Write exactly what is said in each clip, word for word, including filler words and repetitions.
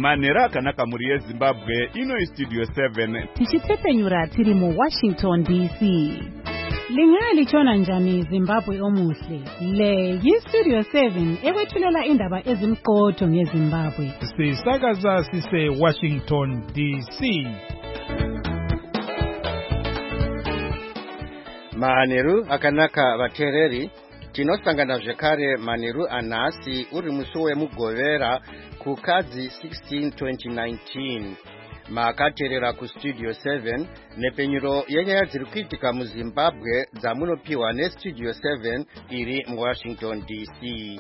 Manera akanaka muri yeZimbabwe ino Studio seven. Tichitepenyura tiri mu Washington D C. Lingali chona njani Zimbabwe omuhle. Le yi Studio seven ekwethulela indaba ezimqotho ngeZimbabwe. Sisakaza sise Washington D C. Maneru akanaka vatereri tinosangana zvekare Maneru Anasi uri musi wemugovera kukadzi sixteen twenty nineteen. Makaterera ku Studio seven nepenyuro yenyaya dziri kuitika muZimbabwe dzamunopiwa neStudio seven iri muWashington D C.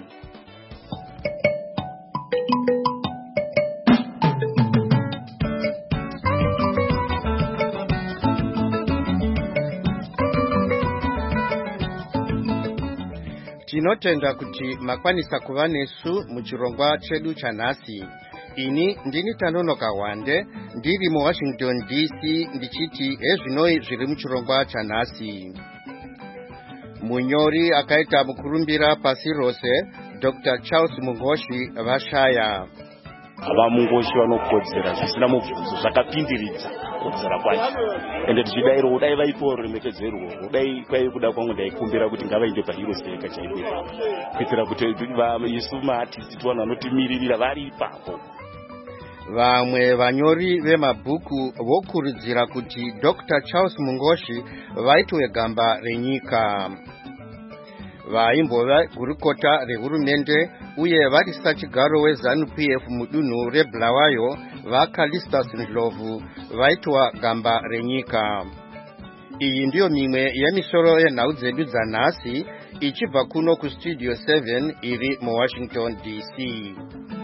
Tinotenda kuti makwanisa kuva nesu muchirongwa chedu chanhasi. Ini ndini Tanonoka Wande ndiri mu Washington D C ndichiti ezvinoi zviri muchirongwa chanhasi. Munyori akaita mukurumbira pasi rose Doctor Charles Mungoshi vashaya. Ava Mungoshi vanokodzera zvisina mubvunzo zvakapindiridza kodzera kwacho. Ende tichidairo udai vaipo remekedzerwo udai kwai kuda kwangu ndaikumbira kuti ngavainde paHero Seka chaipo. Kuitira kuti isu maartists tiwana vanotimirira vari ipapo. Vamwe vanyori vemabhuku vokurudzira kuti Doctor Charles Mungoshi vaitwe gamba renyika. Vaimbova gurukota rehurumende uye varisa chigaro weZANU-P F mudunhu reBulawayo vaCalistus Ndlovu vaitwa gamba renyika. Iyi ndiyo mimwe yemisoro yenhau dzedu dzanhasi ichibva kuno ku Studio seven iri mu Washington D C.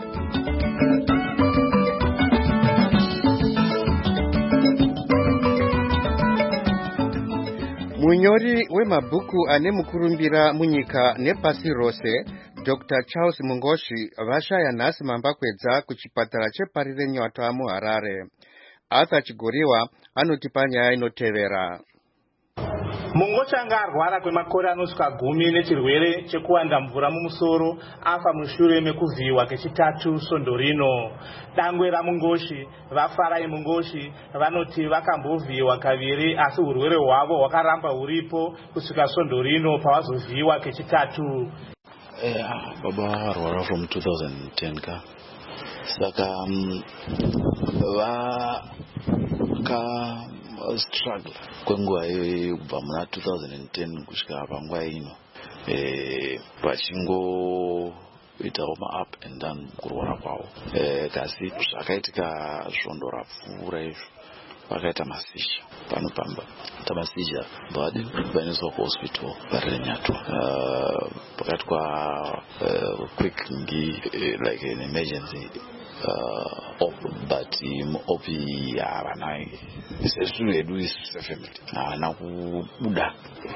Munyori wemabhuku ane mukurumbira munyika nepasi rose Doctor Charles Mungoshi vashaya nhasi mambakwedza kuchipatara cheParire Nyota muHarare. Arthur Chigoriwa anotipa nyaya inotevera. Mungoshi anga arwara kwemakore anosvika gumi nechirwere chekuwanda mvura mumusoro afa mushure mekuvhiyiwa kechitatu svondo rino. Dangwe raMungoshi, vafarai Mungoshi vanoti vakambovhiyiwa kaviri asi urwere hwavo hwakaramba huripo kusvika svondo rino pavazovhiyiwa kechitatu. Eh, baba arwara from two thousand ten ka. Saka um, va ka struggle kwenguva iyoyo kubva muna two thousand ten kusvika panguva ino eh pachingo itawo ma up and down kurwara kwavo eh kasi zvakaitika svondo rapfuura izvo vakaita masizha panopamba tamasizha badi vaendeswa kuhospital paRenyato uh, pakatwa uh, quick ngi uh, like an emergency uh, op, but um, opi yavanai sezvinhu hedu isi family havana kubuda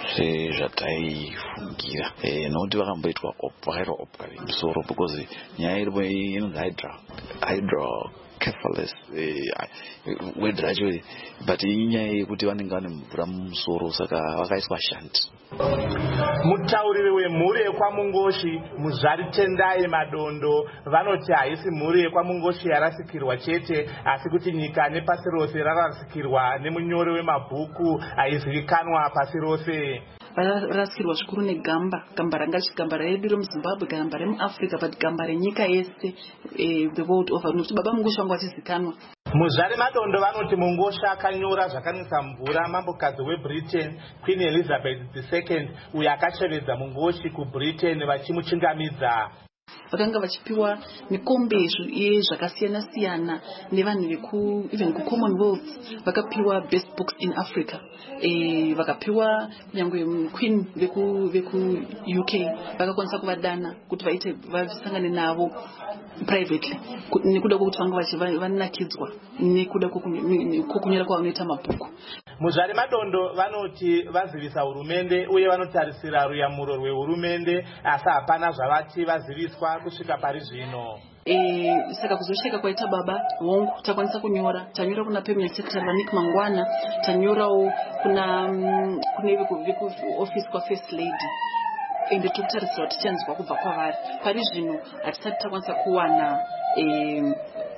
sezvataifungira eh, nokuti vakamboitwa op vakaitwa op kare musoro because nyaya iripo inonzi hydra hydra cephalus uh, word racho but inyaya yekuti vanenge vane mvura mumusoro saka vakaiswa shanti. Mutauriri wemhuri yekwaMungoshi Muzvari Tendai Madondo vanoti haisi mhuri yekwaMungoshi yarasikirwa chete asi kuti nyika nepasi rose rarasikirwa nemunyori wemabhuku aizivikanwa pasi rose. Varasikirwa zvikuru negamba gamba ranga gamba redu remuZimbabwe gamba remuAfrica but gamba renyika yese the world over nokuti baba Mungoshi wangu achizikanwa. Muzvari Madondo vanoti Mungoshi akanyora zvakanwisa mvura mambokadzi weBritain Queen Elizabeth the second uyo akachevedza Mungoshi kuBritain vachimuchingamidza. Vakanga vachipiwa mikombe yezvakasiyana siyana nevanhu veku even kuCommonwealth vakapiwa best books in Africa eh vakapiwa nyangwe queen veku veku U K vakakwanisa kuvadana kuti vaite vasangane navo privately nekuda kwokuti vanga vanakidzwa nekuda kwokunyora kwavanoita mabhuku. Muzvari Madondo vanoti vazivisa hurumende uye vanotarisira ruyamuro rwehurumende asi hapana zvavati vaziviswa kusvika pari zvino. Eh saka kuzosheka kwaita baba hongu takwanisa kunyora tanyora kuna permanent secretary Vanik Mangwana tanyorawo kuna um, kune veku office kwa first lady ende tokutarisira kuti chanzwa kubva kwavari pari zvino hatisati takwanisa kuwana eh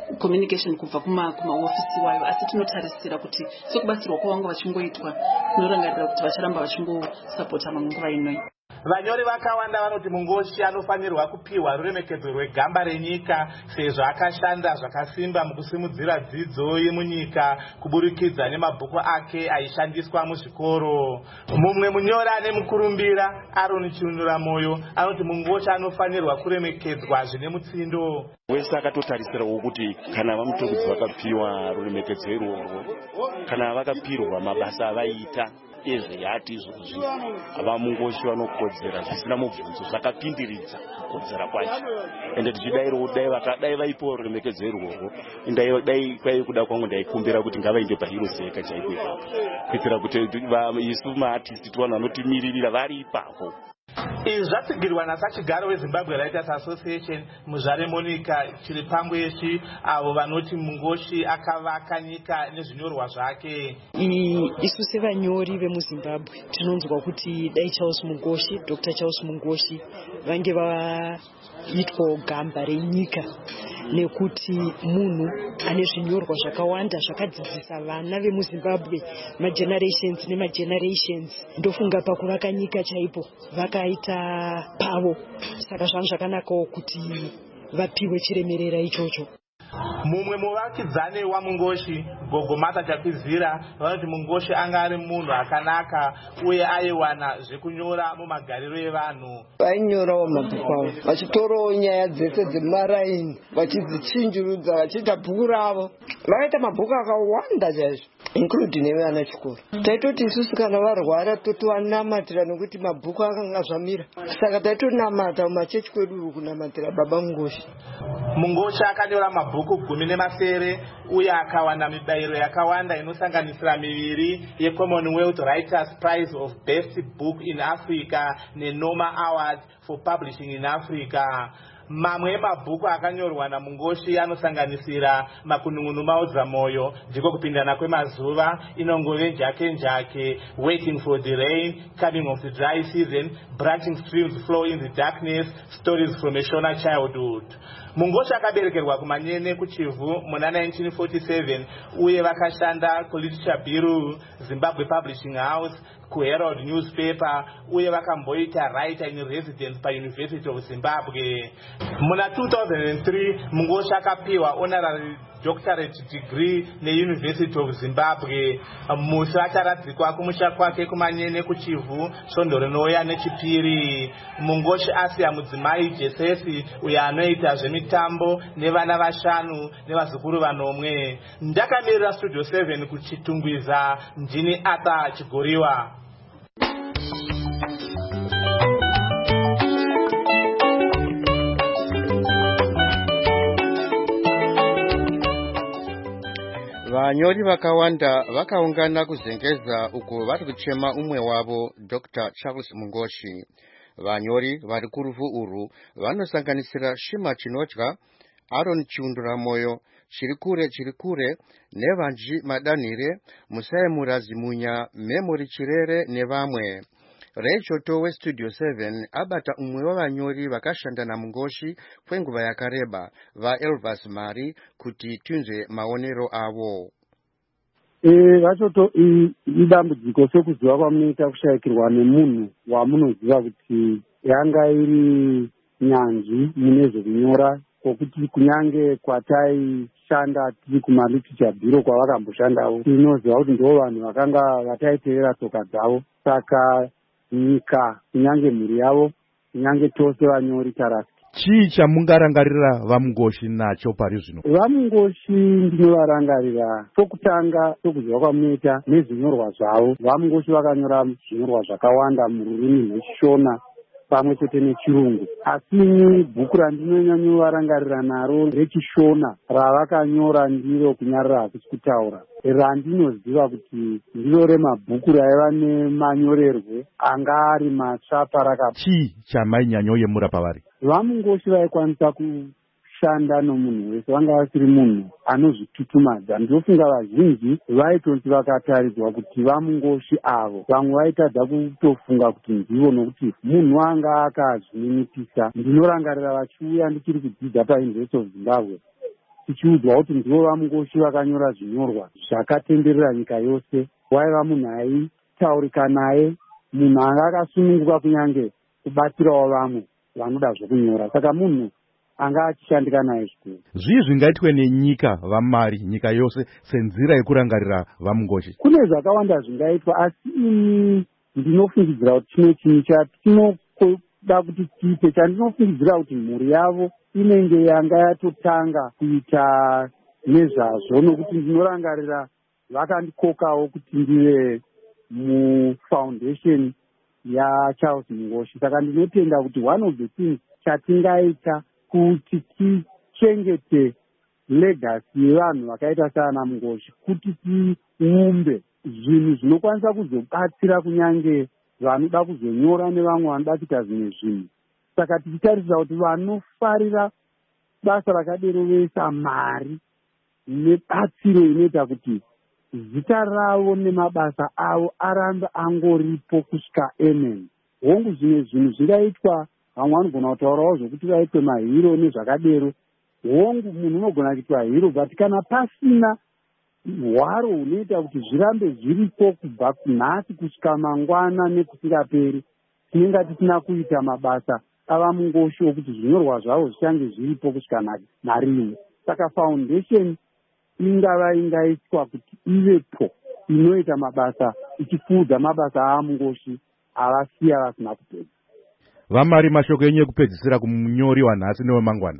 communication kubva kuma kumaofisi wayo, asi tinotarisira kuti sekubatsirwa kwavanga vachingoitwa tinorangarira kuti vacharamba vachingosapota manguva inoi. Vanyori vakawanda vanoti Mungoshi anofanirwa kupiwa ruremekedzo rwegamba renyika sezvo akashanda zvakasimba mukusimudzira dzidzo yemunyika kuburikidza nemabhuku ake aishandiswa muzvikoro. Mumwe munyori ane mukurumbira Aaron Chiunuramoyo anoti Mungoshi anofanirwa kuremekedzwa zvine mutsindo. Wese akatotarisirawo kuti kana vamutukudzi vakapiwa ruremekedzo irworwo, kana vakapirwa mabasa avaita ezveyati izvozvi, vaMungoshi vanokodzera zvisina mubvunzo, zvakapindiridza kukodzera kwacho. Ende tichidairo dai vakadai vaipo ruremekedzo irworwo, dai kwai kuda kwangu ndaikumbira kuti ngavainde paHero Seka chaipo ipapo, kuitira kuti isu maartisti tivanhu vanotimiririra vari ipapo. Izvi zvatsigirwa nasachigaro weZimbabwe Writers Association Muzvare Monica Chiripangweshi, avo vanoti Mungoshi akavaka nyika nezvinyorwa zvake. Isu sevanyori vemuZimbabwe tinonzwa kuti dai Charles Mungoshi, Doctor Charles Mungoshi vange vaitwa gamba renyika, nekuti munhu ane zvinyorwa zvakawanda zvakadzidzisa vana vemuZimbabwe magenerations nemagenerations. Ndofunga pakuvaka nyika chaipo vakaita pavo, saka zvangu zvakanakawo kuti vapiwe chiremerera ichocho. Mumwe muvakidzani waMungoshi, Gogo Martha Chakwizira, vanoti Mungoshi anga ari munhu akanaka uye aiwana zvekunyora mumagariro evanhu. Vainyorawo mabhuku avo vachitorawo nyaya dzese dzemaraini vachidzichinjurudza vachiita bhuku ravo. Vakaita mabhuku akawanda chaizvo, including nevana chikoro. Taitoti isusu kana varwara totowanamatira nokuti mabhuku akanga zvamira, saka taitonamata mumachechi kwedu uri kunamatira baba Mungoshi. Mungoshi akanyora mabhuku gumi nemasere uye akawana mibairo yakawanda inosanganisira miviri yeCommonwealth Writers Prize of Best Book in Africa neNoma Award for Publishing in Africa. Mamwe emabhuku akanyorwa naMungoshi anosanganisira Makunun'unu maudza moyo, ndiko kupindana kwemazuva, inongove njake njake, Waiting for the Rain, Coming of the Dry Season, Branching Streams Flow in the Darkness, Stories from a Shona Childhood. Mungoshi akaberekerwa kuManyene kuChivu muna nineteen forty-seven uye vakashanda kuLiterature Bureau, Zimbabwe Publishing House, kuHerald Newspaper uye vakamboita writer in residence paUniversity of Zimbabwe. Muna two thousand three Mungoshi akapiwa honorary doctorate degree neUniversity of Zimbabwe. Musi acharadzikwa kumusha kwake kuManyene kuChivu svondo rinouya nechipiri. Mungoshi asiya mudzimai Jesesi uye anoita zvemitambo nevana vashanu nevazukuru vanomwe. Ndakamirira Studio seven kuchitungwiza, ndini Ata Chigoriwa. Vanyori vakawanda vakaungana kuzengeza uko vari kuchema umwe wavo Doctor Charles Mungoshi. Vanyori vari kurufu uru vanosanganisira Shima Chinotya, Aaron Chiunuramoyo, Chirikure Chirikure, Nevanji Madanire, Musaye Murazimunya, Memory Chirere nevamwe. Rachel Towe Studio seven abata umwe wavanyori vakashanda naMungoshi kwenguva yakareba, va Elvas Mari, kuti tunze maonero avo. Eh vachoto idambudziko sekuziva kwamunoita kushayikirwa nemunhu wamunoziva kuti yanga iri nyanzvi mune zvekunyora, kokuti kunyange kwataishanda tiri kumaLiterature Bureau kwavakamboshandawo tinoziva kuti ndo vanhu vakanga vataiteera tsoka dzavo. Saka nyika kunyange mhuri yavo kunyange tose vanyori tarasi. Chii chamungarangarira vaMungoshi nacho pari zvino? VaMungoshi ndinovarangarira chokutanga sokuziva kwamunoita nezvinyorwa zvavo. VaMungoshi vakanyora zvinyorwa zvakawanda mururimi rwechishona pamwe chete nechirungu, asi bhuku randinonyanyovarangarira naro rechishona ravakanyora ndiro kunyarira hakusi kutaura, randinoziva kuti ndiro remabhuku raiva nemanyorerwe anga ari matsva parakapa. Chii chamainyanyoyemura pavari? VaMungoshi vaikwanisa kushanda nomunhu wese, vanga vasiri munhu anozvitutumadza. Ndofunga vazhinji vaitonzi vakataridzwa kuti VaMungoshi avo vamwe vaitadza kutofunga kuti ndivo, nokuti munhu anga akazvininipisa. Ndinorangarira vachiuya ndichiri kudzidza paUniversity of Zimbabwe, tichiudzwa kuti ndivo vamungoshi vakanyora zvinyorwa zvakatenderera nyika yose. Waiva munhu aitaurika naye, munhu anga akasununguka kunyange kubatsirawo vamwe vanoda zvokunyora, saka munhu anga achishandika naye zvikuru. Zvii zvingaitwe nenyika vamari, nyika yose, senzira yekurangarira vamungoshi? Kune zvakawanda zvingaitwa, asi ini ndinofungidzira kuti chimwe chinhu chatinoda kuti tiite, chandinofungidzira kuti mhuri yavo inenge yanga yatotanga kuita nezvazvo, nokuti ndinorangarira vakandikokawo kuti ndive mufoundation yaCharles Mungoshi. Saka ndinotenda kuti one of the things chatingaita kuti tichengete legacy yevanhu vakaita saana Mungoshi, kuti tiumbe zvinhu zvinokwanisa kuzobatsira kunyange vanoda kuzonyora nevamwe vanoda kuita zvimwe zvinhu. Saka tichitarisira kuti vanofarira basa rakadero vesa mari nebatsiro inoita kuti zita ravo nemabasa avo arambe angoripo kusvika amen. Hongu zvimwe zvinhu zvingaitwa, vamwe vanogona kutaurawo zvokuti vaitwe mahiro nezvakadero. Hongu munhu unogona kuitwa hiro, but kana pasina hwaro hunoita kuti zvirambe zviripo kubva kunhasi kusvika mangwana nekusingaperi, tinenge tisina kuita mabasa ava Mungoshi okuti zvinyorwa zvavo zvichange zviripo kusvika narimwe. Saka foundation ingava ingaitwa kuti ivepo inoita mabasa ichifudza mabasa ava Mungoshi avasiya vasina kupedza. Vamari, mashoko enyu ekupedzisira kumunyori wanhasi newemangwana.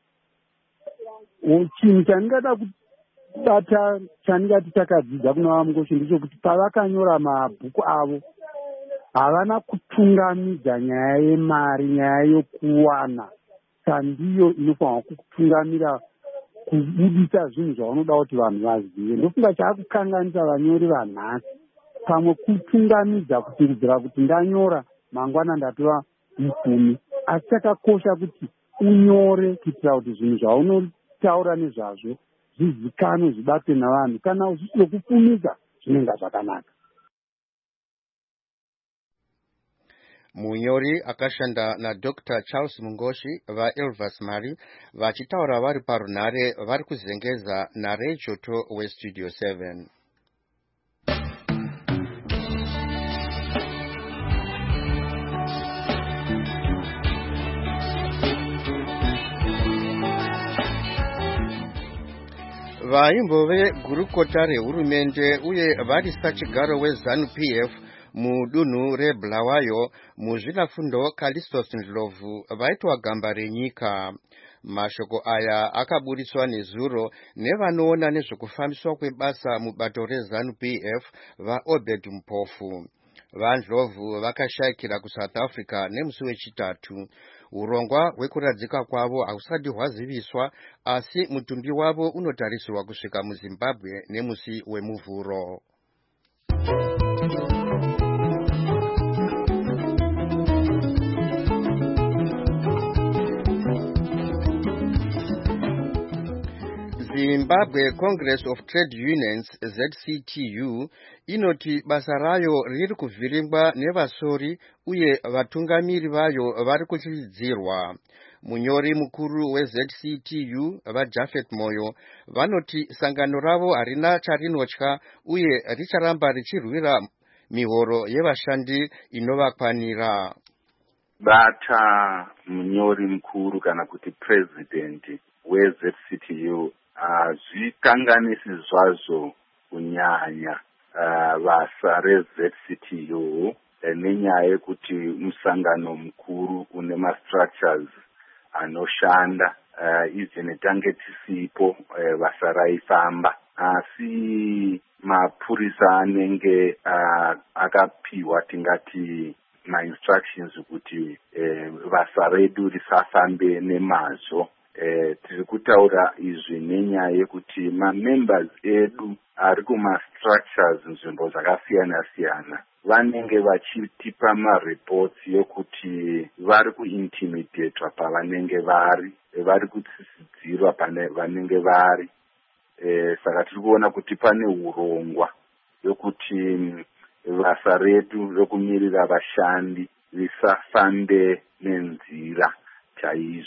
Chinhu chandingada kubata chandingati takadzidza kuna ava Mungoshi ndechekuti pavakanyora mabhuku avo havana kutungamidza nyaya yemari, nyaya yokuwana. Sandiyo inofanirwa kutungamira kubudisa zvinhu zvaunoda kuti vanhu vazive. Ndofunga chaakukanganisa vanyori vanhasi, pamwe kutungamidza kutiribvira kuti ndanyora mangwana ndapiwa mupfumi, asi chakakosha kuti unyore kuitira kuti zvinhu zvaunotaura nezvazvo zvizikanwe, zvibatwe navanhu. Kana zvisina kupfumisa zvinenge zvakanaka. Munyori akashanda naDoctor Charles Mungoshi vaElvis Mari vachitaura vari parunhare vari kuzengeza naRay Joto weStudio seven. Vaimbove gurukota rehurumende uye vari sachigaro weZANU-P F mudunhu reBulawayo muzvinafundo Callistus Ndlovu vaitwa gamba renyika. Mashoko aya akaburiswa nezuro nevanoona nezvekufambiswa kwebasa mubato reZANU-P F vaObed Mpofu. VaNdlovu vakashayikira kuSouth Africa nemusi wechitatu. Urongwa hwekuradzika kwavo hausati hwaziviswa, asi mutumbi wavo unotarisirwa kusvika muZimbabwe nemusi wemuvhuro. Zimbabwe Congress of Trade Unions Z C T U inoti basa rayo riri kuvhiringwa nevasori uye vatungamiri vayo vari kuchidzirwa. Munyori mukuru weZ C T U vaJafet Moyo vanoti sangano ravo harina charinotya uye richaramba richirwira mihoro yevashandi inovakwanira. Bata munyori mukuru kana kuti president weZ C T U hazvikanganisi uh, zvazvo kunyanya uh, basa reZ C T U eh, nenyaya yekuti musangano mukuru une mastructures anoshanda uh, izvi tange tisipo uh, basa raifamba, asi mapurisa anenge uh, akapiwa tingati ma-instructions kuti uh, basa redu risafambe nemazvo. Eh, tiri kutaura izvi nenyaya yekuti ma-members edu ari kuma-structures nzvimbo zvakasiyana-siyana vanenge vachitipa ma-reports yokuti vari kuintimidatwa pavanenge vari, vari kutsisidzirwa pane vanenge vari. Eh, saka tiri kuona kuti pane urongwa yokuti basa redu rokumirira vashandi risafambe nenzira chaizvo.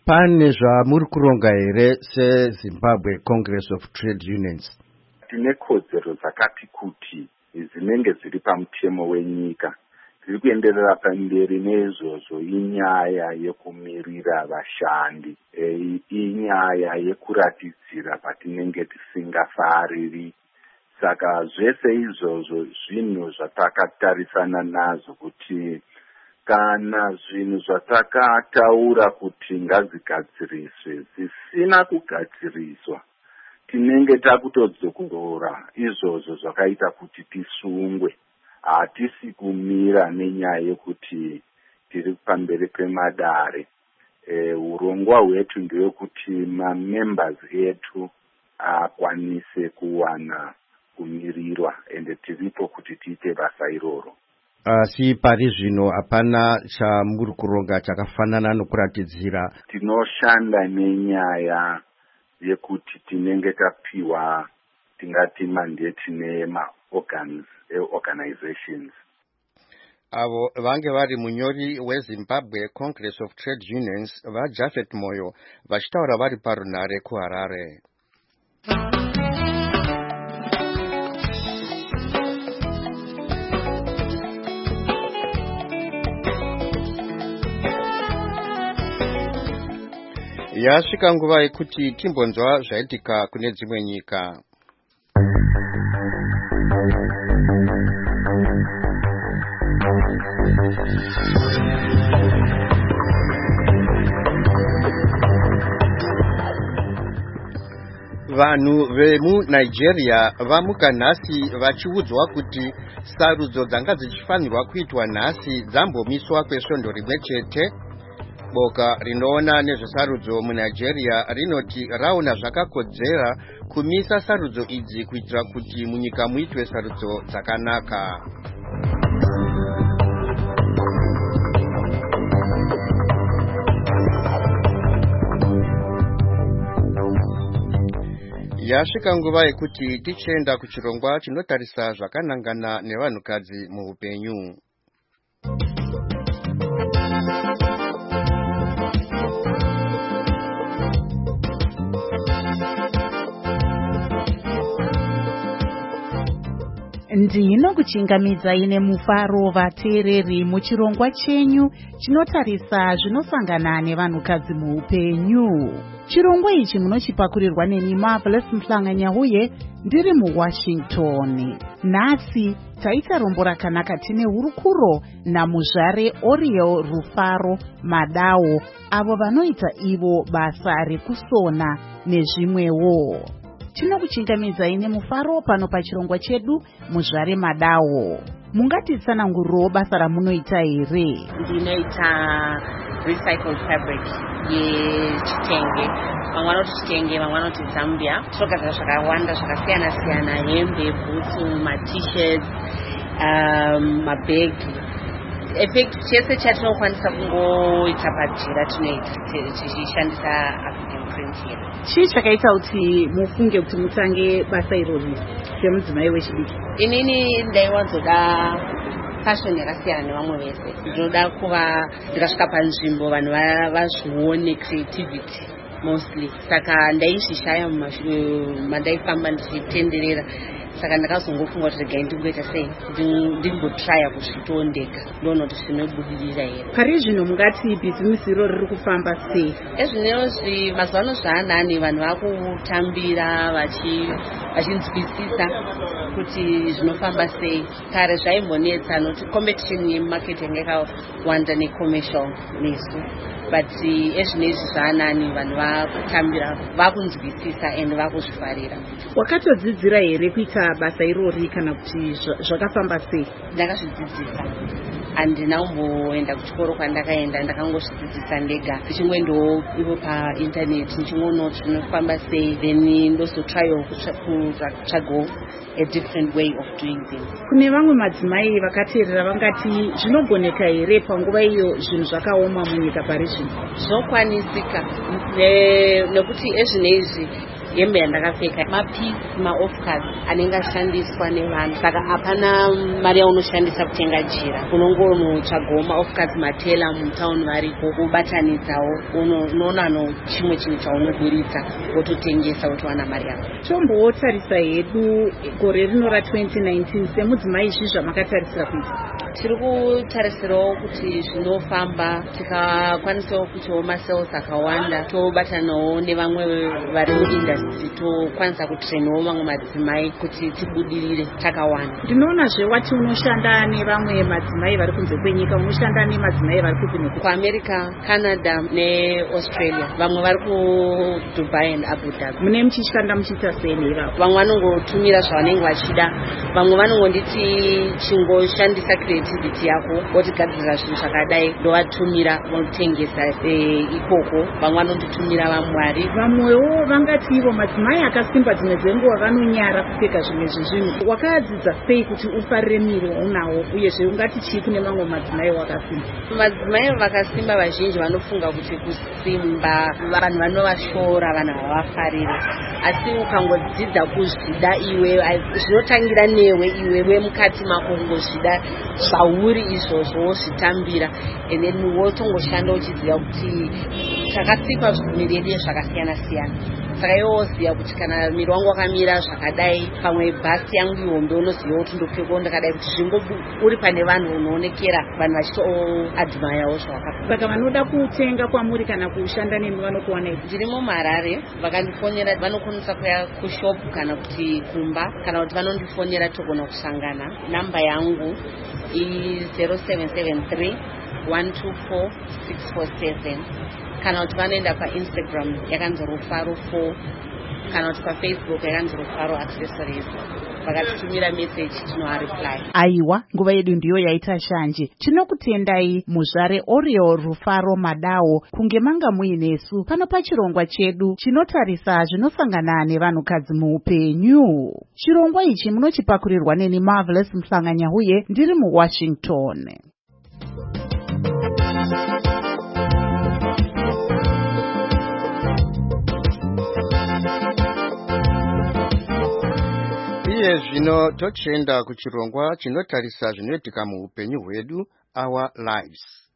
pane zvamuri kuronga here seZimbabwe Congress of Trade Unions? Tine kodzero dzakati kuti dzinenge dziri pamutemo wenyika dziri kuenderera pamberi neizvozvo. Inyaya yekumirira vashandi, e, inyaya yekuratidzira patinenge tisingafariri. Saka zvese izvozvo zvinhu zvatakatarisana nazvo kuti kana zvinhu zvatakataura kuti ngazigadziriswe zvisina kugadziriswa, tinenge takutodzokora izvozvo zvakaita kuti tisungwe. Hatisi kumira nenyaya yekuti tiri pamberi pemadare. E, urongwa hwetu ndewekuti mamembers etu akwanise kuwana kumirirwa, ende tiripo kuti tiite basa iroro. Asi pari zvino hapana chamuri kuronga chakafanana nokuratidzira. Tinoshanda nenyaya yekuti tinenge tapiwa tingati mandate nema organs organizations. Avo vange vari munyori weZimbabwe Congress of Trade Unions vaJafet Moyo vachitaura vari parunare kuHarare. Yasvika nguva yekuti timbonzwa zvaitika kune dzimwe nyika. Vanhu vemuNigeria vamuka nhasi vachiudzwa kuti sarudzo dzanga dzichifanirwa kuitwa nhasi dzambomiswa kwesvondo rimwe chete. Boka rinoona nezvesarudzo muNigeria rinoti raona zvakakodzera kumisa sarudzo idzi kuitira kuti munyika muitwe sarudzo dzakanaka. Yasvika nguva yekuti tichenda kuchirongwa chinotarisa zvakanangana nevanhukadzi muupenyu. Ndinokuchingamidzai nemufaro vateereri muchirongwa chenyu chinotarisa zvinosangana nevanhukadzi muupenyu. Chirongwa ichi munochipakurirwa neni Marvelous Mhlanga-Nyahuye ndiri muWashington. Nhasi taita rombo rakanaka tine hurukuro namuzvare Oriel Rufaro Madao, avo vanoita ivo basa rekusona nezvimwewo. Tinokuchingamidzai nemufaro pano pachirongwa chedu muzvare Madao. Mungatitsanangurirewo basa ramunoita here? Ndinoita recycled fabric yechitenge. Vamwe vanoti chitenge, vamwe vanoti Zambia. Tinogadzira zvakawanda zvakasiyana siyana, hembe, bhutsu, ma-t-shirts, um, mabhegi. Effect chese chatinokwanisa kungoita pajira tinoita tichishandisa African print here. Chii chakaita kuti mufunge kuti mutange basa irori semudzimai wechidiki? Inini ndaiwanzoda fashion yakasiyana nevamwe vese. Ndinoda kuva ndikasvika panzvimbo vanhu vazvione creativity mostly. Saka ndaizvishaya mandaifamba ndichitenderera. Saka ndakazongofunga kuti regai ndingoita sei ndingotrya kuzvitondeka ndoona kuti zvinobudirira here. Pari zvino mungati bhizimusi iro riri kufamba sei? Ezvinozvi mazuva ano zvaanani vanhu vakutambira vachinzwisisa kuti zvinofamba sei. Kare zvaimbonetsa nokuti competition yemarket yanga yakawanda necommercial nesu. But ezvinezvi zvaanani vanhu vakutambira vakunzwisisa and vakuzvifarira. Wakatodzidzira here kuita basa irori kana kuti zvakafamba sei? Ndakazvidzidzisa. Handina kumboenda kuchikoro kwandakaenda, ndakangozvidzidzisa ndega. Ndichingoendawo ivo painternet ndichingoonawo kuti zvinofamba sei, then ndozotryawo kutsvagawo a different way of doing things. Kune vamwe madzimai vakateerera vangati zvinogoneka here panguva iyo zvinhu zvakaoma munyika pari zvino? Zvokwanisika nekuti ezvinezvi hembe yandakapfeka mapisi maofcard anenge ashandiswa nevanhu, saka hapana mari yaunoshandisa kutenga jira. Unongonotsvagawo maofcard matela mutauni varipo kubatanidzawo, unoona no chimwe chinhu chaunoburitsa wototengesa wotowana mari yako. Tombotarisa hedu gore rino ra twenty nineteen semudzimai izvi zvamakatarisira kuita? Tiri kutarisirawo kuti zvinofamba, tikakwanisawo kutiwo masales akawanda, tobatanawo nevamwe vari muindastry, tokwanisa kutrainawo mamwe madzimai kuti tibudirire takawanda. Ndinoonazve wati unoshanda nevamwe madzimai vari kunze kwenyika, unoshanda nemadzimai vari kubva neku kuAmerica, Canada neAustralia, vamwe vari kuDubai and Abu Dhabi. Mune muchishanda muchiita sei neivavo? Vamwe vanongotumira zvavanenge vachida, vamwe vanongonditi chingoshandisa creativity yako wotigadzira zvinhu zvakadai ndovatumira vonotengesa ikoko, vamwe vanonditumira vamwari. Vamwewo vangati ivo madzimai akasimba dzimwe dzenguva vanonyara kupfeka zvimwe zvezvinhu. Wakadzidza sei kuti ufarire miri waunawo, uyezve ungati chii kune mamwe madzimai wakasimba? Madzimai vakasimba vazhinji vanofunga kuti kusimba vanhu vanovashora, vanhu havavafarira, asi ukangodzidza kuzvida iwe, zvinotangira newe iwe wemukati mako, kungozvida zvauri izvozvo wozvitambira, and then wotongoshanda uchiziva kuti takasikwa miri yedu zvakasiyana siyana. Saka iwe woziva kuti kana miri wangu wakamira zvakadai, pamwe bhasi yangu ihombe, unoziva kuti ndopfekawo ndakadai, kuti zvingo uri pane vanhu unoonekera, vanhu vachitoadhmayawo zvawakapfeka. Saka vanoda kutenga kwamuri kana kushanda nemi vanokuwanai? Ndiri muHarare, vakandifonera vanokwanisa kuya kushopu kana kuti kumba, kana kuti vanondifonera togona kusangana. Namba yangu i zero seven seven three one two four six four seven, kana kuti vanoenda paInstagram yakanzi Rufaro four, kana kuti paFacebook yakanzi Rufaro Accessories, vakatitumira message tinoareply. Aiwa, nguva yedu ndiyo yaita shanje. Tinokutendai muzvare Oriel Rufaro Madao kunge manga muinesu pano pachirongwa chedu chinotarisa zvinosangana nevanhukadzi muupenyu. Chirongwa ichi munochipakurirwa neni Marvelous Mhlanga-Nyahuye ndiri muWashington. Iye zvino tochienda kuchirongwa chinotarisa zvinoitika muupenyu hwedu, Our Lives.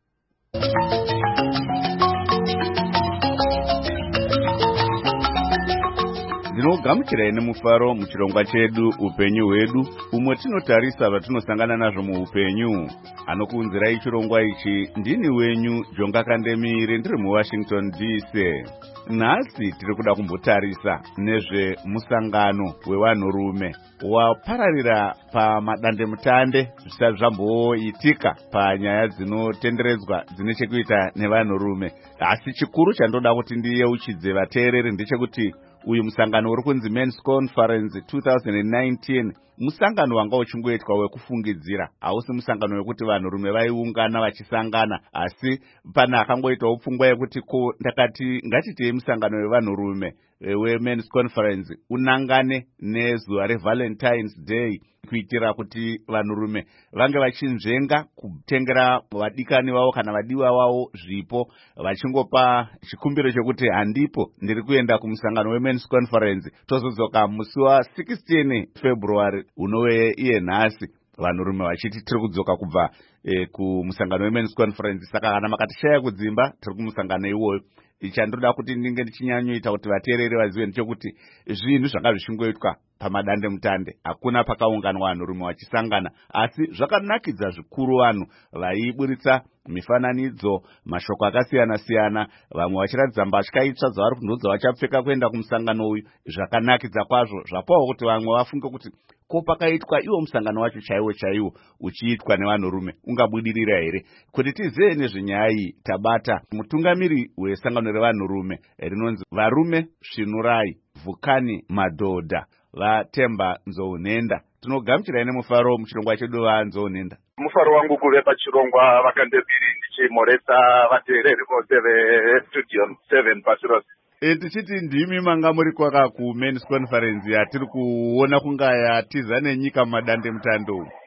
Ndinogamuchirai nemufaro muchirongwa chedu upenyu hwedu, umwe tinotarisa zvatinosangana nazvo muupenyu. Anokuunzirai chirongwa ichi ndini wenyu Jonga Kandemire, ndiri muWashington D C. Nhasi tiri kuda kumbotarisa nezve musangano wevanhurume wapararira pamadandemutande zvisati zvamboitika panyaya dzinotenderedzwa dzine chekuita nevanhurume. Asi chikuru chandoda kuti ndiyeuchidze vateereri ndechekuti uyu musangano uri kunzi Men's Conference twenty nineteen musangano wanga uchingoitwa wekufungidzira, hausi musangano wekuti vanhurume vaiungana vachisangana, asi pana akangoitawo pfungwa yekuti ko ndakati ngatitei musangano wevanhurume weMen's Conference unangane nezuva reValentine's Day, kuitira kuti vanhurume vange vachinzvenga kutengera vadikani vavo kana vadiwa vavo zvipo, vachingopa chikumbiro chekuti handipo ndiri kuenda kumusangano weMen's Conference. Tozodzoka musi wa16 February unove iye nhasi, vanhurume vachiti tiri kudzoka kubva e, kumusangano weMen's Conference. Saka kana makatishaya kudzimba tiri kumusangano iwoyo. Ichandoda kuti ndinge ndichinyanyoita kuti vateereri vazive ndechekuti zvinhu zvanga zvichingoitwa pamadande mutande, hakuna pakaunganwa vanhurume vachisangana, asi zvakanakidza zvikuru vanhu vaiburitsa mifananidzo, mashoko akasiyana siyana, vamwe vachiratidza mbatya itsva dzavari kundodza vachapfeka kuenda kumusangano uyu. Zvakanakidza kwazvo, zvapawo kuti vamwe vafunge kuti ko pakaitwa iwo musangano wacho chaiwo chaiwo uchiitwa nevanhurume ungabudirira here. Kuti tizive nezvenyaya iyi, tabata mutungamiri wesangano revanhurume rinonzi Varume Svinurai, Vhukani Madhodha, vaTemba Nzounenda. Tinogamuchirai nemufaro muchirongwa chedu vaNzounenda. Mufaro wangu kuve pachirongwa vakandebiri ndichimoresa vateereri vose vestudio seven Pasiros. E, tichiti ndimi manga muri kwaka kuMen's Conference yatiri kuona kunga yatiza nenyika mumadande mutando.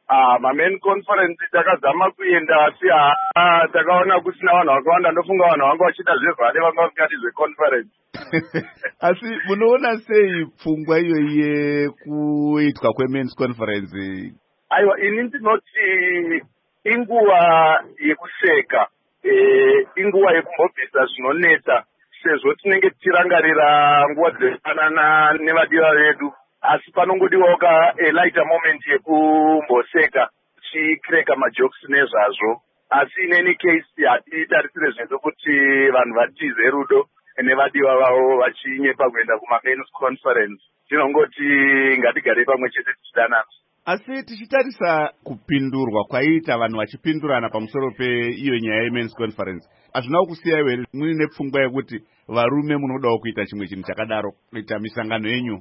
Ah, main conference takazama kuenda asi ah takaona kusina vanhu vakawanda ndofunga vanhu vanga vachita zvezvare vanga vasingati zveconference. Asi munoona sei pfungwa iyoyi yekuitwa kwemen's conference? Aiwa, ini ndinoti inguva yekuseka, eh, inguva yekumbobvisa zvinonetsa sezvo tinenge tichirangarira nguva dzinofanana nevadiwa vedu. Asi panongodiwawo ka lighter moment yekumboseka tichireka majokes nezvazvo. Asi in any case hatitarisire zvedu kuti vanhu vatize rudo nevadiwa vavo vachinyepa kuenda kumamen's conference. Tinongoti ngatigare pamwe chete tichidanana. Asi tichitarisa kupindurwa kwaita vanhu vachipindurana pamusoro peiyo nyaya yemen's conference, hazvinawo kusiyaiwo here muine pfungwa yekuti varume munodawo kuita chimwe chinhu chakadaro, kuita misangano yenyu?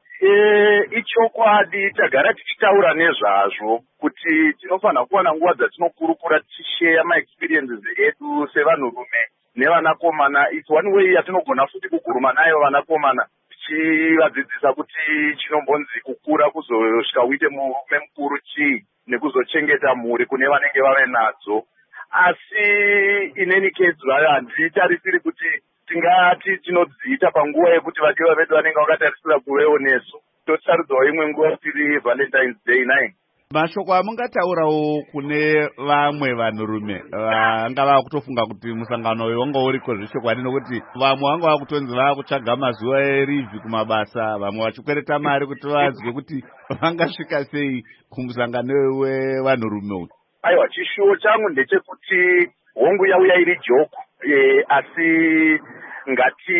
E, ichokwadi tagara tichitaura nezvazvo kuti tinofanira kuwana nguva dzatinokurukura tichisheya maexperiences edu sevanhurume nevanakomana. It's one way yatinogona futi kuguruma nayo vanakomana tichivadzidzisa kuti chinombonzi kukura kuzosvika uite murume mukuru chii nekuzochengeta mhuri kune vanenge vave nadzo. Asi in any case handitarisiri kuti tingati tinodziita panguva yekuti vadiwa vedu vanenge vakatarisira kuvewo nesu. Tosaridzawo imwe nguva tiri Valentine's Day nine. Mashoko amungataurawo kune vamwe vanhurume vanga vakutofunga kuti musangano uyu wanga uriko zvechokwadi, nokuti vamwe vanga vakutonzi vakutsvaga mazuva erivhi kumabasa, vamwe vachikwereta mari kuti vazwe kuti vangasvika sei kumusangano wevanhurume uyu? Aiwa, chishuwo changu ndechekuti hongu yauya iri joke, e, asi ngati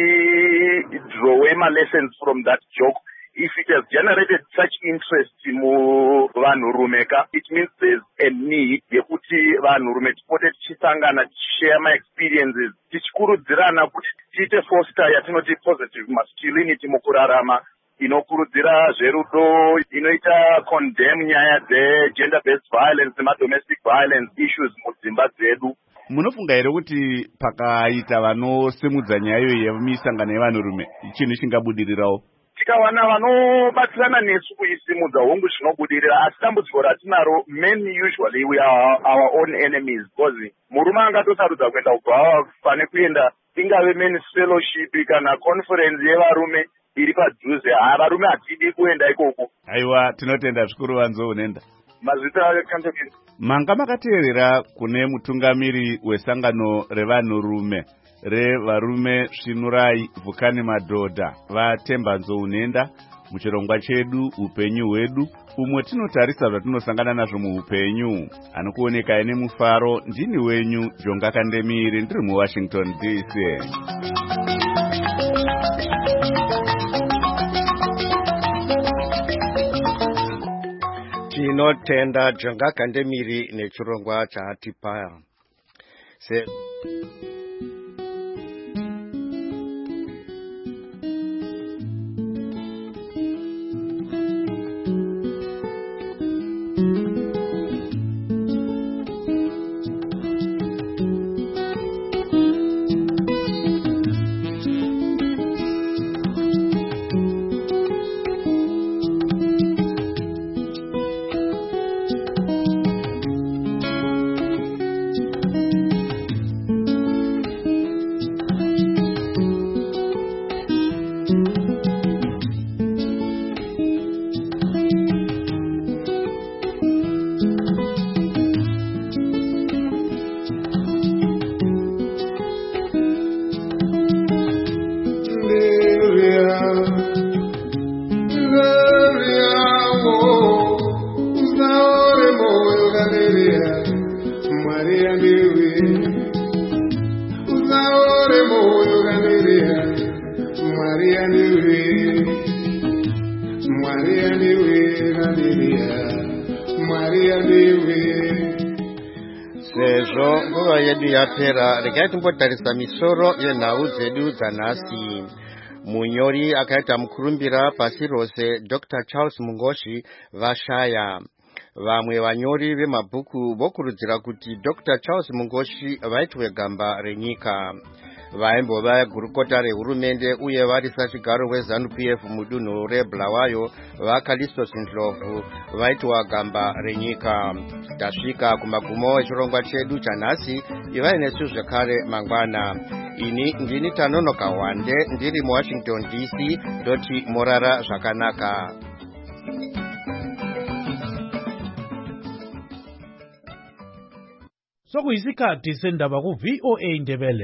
draw ma lessons from that joke. If it has generated such interest muvanhurume ka, it means there's a need yekuti vanhurume tipote tichisangana tichishare my experiences tichikurudzirana kuti tiite foster yatinoti positive masculinity mukurarama, inokurudzira zverudo, inoita condemn nyaya dze-gender based violence nemadomestic violence issues mudzimba dzedu. Munofunga here kuti pakaita vanosimudza nyaya iyoyi yemisangano yevanhurume chinhu chingabudirirawo? Tikawana vanobatsirana nesu kuisimudza hongu zvinobudirira, asi dambudziko ratinaro, men usually we are our own enemies, because murume angatosarudza kuenda kubva pane kuenda ingave men's fellowship kana conference yevarume iri padhuze. Ha, varume hatidi kuenda ikoko. Aiwa, tinotenda zvikuru vanzo unenda. Mazita kanzokini. Manga makateerera kune mutungamiri wesangano revanhurume revarume Svinurai Vhukani Madhodha vaTemba Nzounenda muchirongwa chedu upenyu hwedu, umwe tinotarisa zvatinosangana nazvo muupenyu. Anokuoneka ine mufaro ndini wenyu Jonga Kandemiri, ndiri muWashington D C. Tinotenda Jonga Kandemiri nechirongwa chaatipa. Se sezvo nguva yedu yapera, regai timbotarisa misoro yenhau dzedu dzanhasi. Munyori akaita mukurumbira pasi rose Doctor Charles Mungoshi vashaya. Vamwe vanyori vemabhuku vokurudzira kuti Doctor Charles Mungoshi vaitwe gamba renyika. vaimbova gurukota rehurumende uye vari sachigaro weZANU P F mudunhu reBulawayo vaKalistos Ndlovu vaitwa gamba renyika. Tasvika kumagumo echirongwa chedu chanhasi. Ivai nesu zvekare mangwana. Ini ndini Tanonoka Wande ndiri muWashington D C. Doti morara zvakanaka. Sokuyisikhathi sendaba ku V O A Ndebele.